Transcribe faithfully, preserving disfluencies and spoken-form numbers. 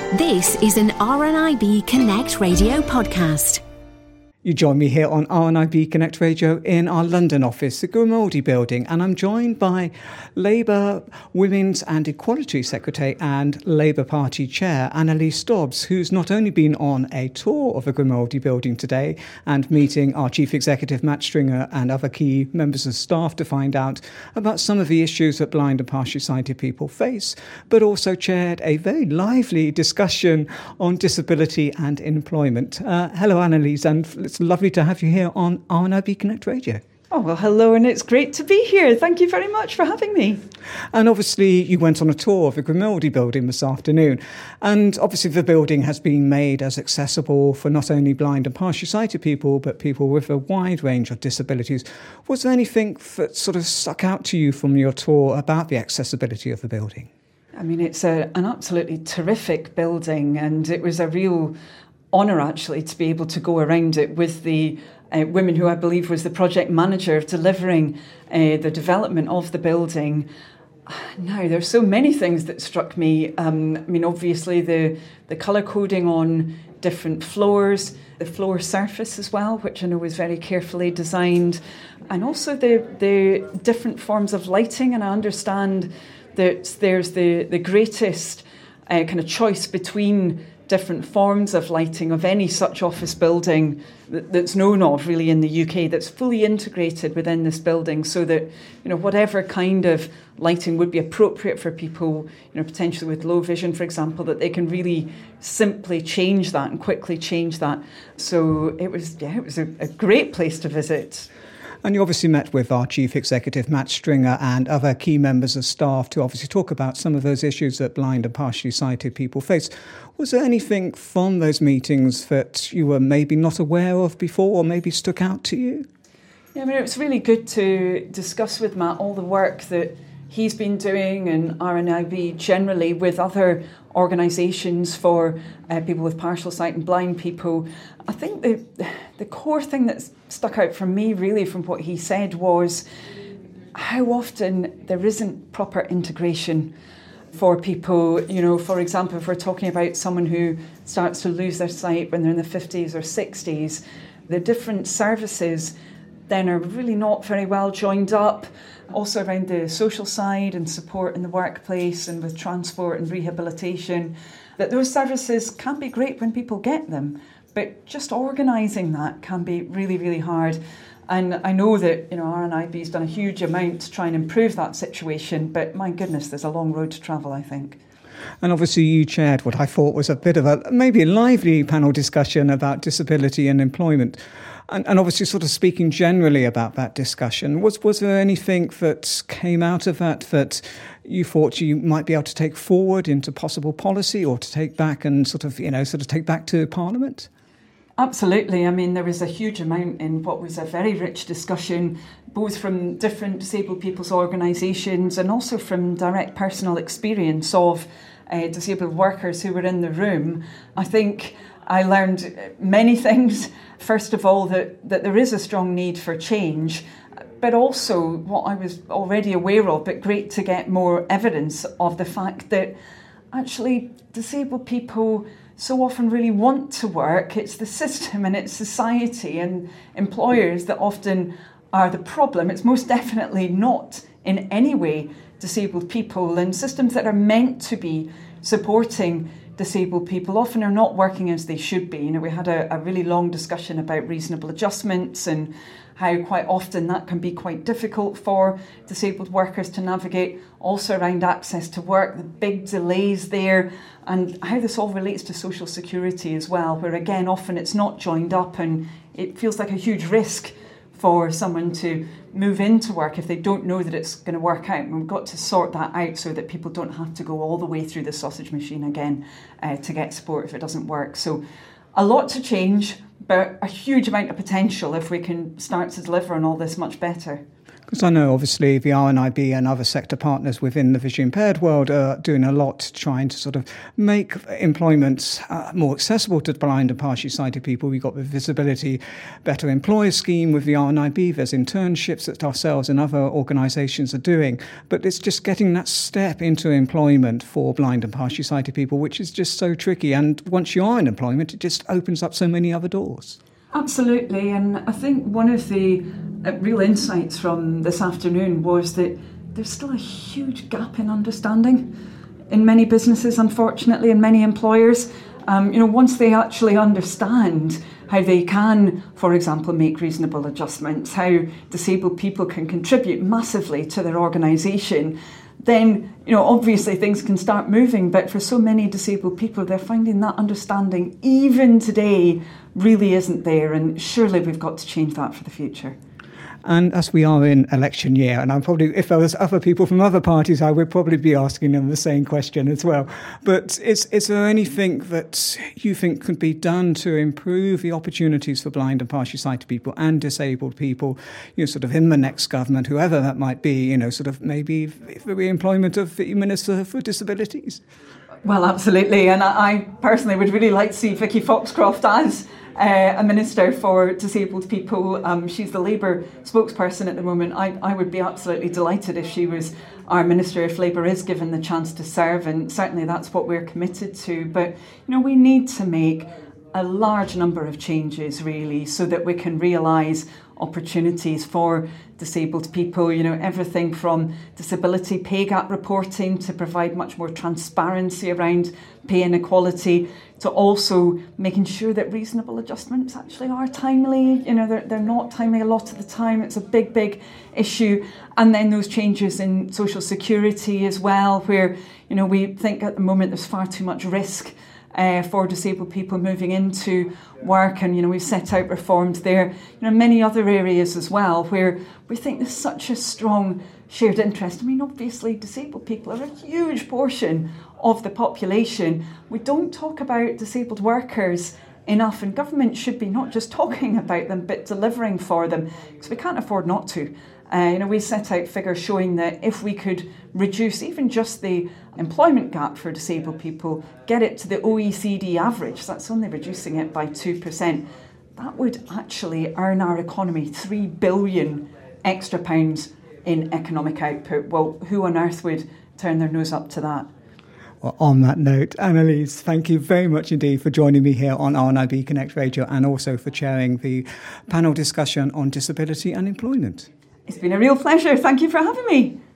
This is an R N I B Connect Radio podcast. You join me here on R N I B Connect Radio in our London office, the Grimaldi building, and I'm joined by Labour Women's and Equality Secretary and Labour Party Chair Annalise Dobbs, who's not only been on a tour of the Grimaldi building today and meeting our Chief Executive Matt Stringer and other key members of staff to find out about some of the issues that blind and partially sighted people face, but also chaired a very lively discussion on disability and employment. Uh, hello, Annalise, and it's lovely to have you here on R N I B Connect Radio. Oh, well, hello, and it's great to be here. Thank you very much for having me. And obviously, you went on a tour of the Grimaldi building this afternoon. And obviously, the building has been made as accessible for not only blind and partially sighted people, but people with a wide range of disabilities. Was there anything that sort of stuck out to you from your tour about the accessibility of the building? I mean, it's a, an absolutely terrific building, and it was a real honour, actually, to be able to go around it with the uh, women who I believe was the project manager of delivering uh, the development of the building. Now, there's so many things that struck me. Um, I mean, obviously, the, the colour coding on different floors, the floor surface as well, which I know was very carefully designed, and also the, the different forms of lighting. And I understand that there's the, the greatest uh, kind of choice between different forms of lighting of any such office building that, that's known of really in the U K, that's fully integrated within this building, so that, you know, whatever kind of lighting would be appropriate for people, you know, potentially with low vision, for example, that they can really simply change that and quickly change that. So it was, yeah, it was a, a great place to visit. And you obviously met with our Chief Executive, Matt Stringer, and other key members of staff to obviously talk about some of those issues that blind and partially sighted people face. Was there anything from those meetings that you were maybe not aware of before or maybe stuck out to you? Yeah, I mean, it was really good to discuss with Matt all the work that he's been doing and R N I B generally with other organisations for uh, people with partial sight and blind people. I think the the core thing that stuck out for me really from what he said was how often there isn't proper integration for people. You know, for example, if we're talking about someone who starts to lose their sight when they're in the fifties or sixties, the different services then are really not very well joined up. Also around the social side and support in the workplace and with transport and rehabilitation, that those services can be great when people get them, but just organising that can be really, really hard. And I know that, you know, R N I B has done a huge amount to try and improve that situation, but my goodness, there's a long road to travel, I think. And obviously you chaired what I thought was a bit of a, maybe a lively panel discussion about disability and employment. And, and obviously sort of speaking generally about that discussion, was was there anything that came out of that that you thought you might be able to take forward into possible policy or to take back and sort of, you know, sort of take back to Parliament? Absolutely. I mean, there was a huge amount in what was a very rich discussion, both from different disabled people's organisations and also from direct personal experience of uh, disabled workers who were in the room. I think I learned many things. First of all, that, that there is a strong need for change, but also what I was already aware of, but great to get more evidence of the fact that actually disabled people so often really want to work. It's the system and it's society and employers that often are the problem. It's most definitely not in any way disabled people, and systems that are meant to be supporting disabled people often are not working as they should be. You know, we had a, a really long discussion about reasonable adjustments and how quite often that can be quite difficult for disabled workers to navigate. Also around access to work, the big delays there, and how this all relates to social security as well, where again often it's not joined up and it feels like a huge risk for someone to move into work if they don't know that it's going to work out. And we've got to sort that out so that people don't have to go all the way through the sausage machine again uh, to get support if it doesn't work. So a lot to change, but a huge amount of potential if we can start to deliver on all this much better. Because I know, obviously, the R N I B and other sector partners within the visually impaired world are doing a lot trying to sort of make employment uh, more accessible to blind and partially sighted people. We've got the Visibility Better Employer scheme with the R N I B. There's internships that ourselves and other organisations are doing. But it's just getting that step into employment for blind and partially sighted people, which is just so tricky. And once you are in employment, it just opens up so many other doors. Absolutely, and I think one of the uh, real insights from this afternoon was that there's still a huge gap in understanding in many businesses, unfortunately, and many employers. Um, you know, once they actually understand how they can, for example, make reasonable adjustments, how disabled people can contribute massively to their organisation, then, you know, obviously things can start moving. But for so many disabled people, they're finding that understanding, even today, really isn't there. And surely we've got to change that for the future. And as we are in election year, and I'm probably, if there was other people from other parties, I would probably be asking them the same question as well. But is, is there anything that you think could be done to improve the opportunities for blind and partially sighted people and disabled people, you know, sort of in the next government, whoever that might be, you know, sort of maybe the re-employment of the Minister for Disabilities? Well, absolutely. And I personally would really like to see Vicky Foxcroft as Uh, a Minister for Disabled People. Um, she's the Labour spokesperson at the moment. I, I would be absolutely delighted if she was our Minister, if Labour is given the chance to serve, and certainly that's what we're committed to. But, you know, we need to make a large number of changes, really, so that we can realise opportunities for disabled people, you know, everything from disability pay gap reporting to provide much more transparency around pay inequality, to also making sure that reasonable adjustments actually are timely. You know, they're, they're not timely a lot of the time. It's a big, big issue. And then those changes in social security as well, where, you know, we think at the moment there's far too much risk Uh, for disabled people moving into work, and you know we've set out reforms there. You know, many other areas as well where we think there's such a strong shared interest. I mean, obviously disabled people are a huge portion of the population. We don't talk about disabled workers enough, and government should be not just talking about them but delivering for them, because we can't afford not to. Uh, you know, we set out figures showing that if we could reduce even just the employment gap for disabled people, get it to the O E C D average, that's only reducing it by two percent, that would actually earn our economy three billion extra pounds in economic output. Well, who on earth would turn their nose up to that? Well, on that note, Annalise, thank you very much indeed for joining me here on R N I B Connect Radio, and also for chairing the panel discussion on disability and employment. It's been a real pleasure. Thank you for having me.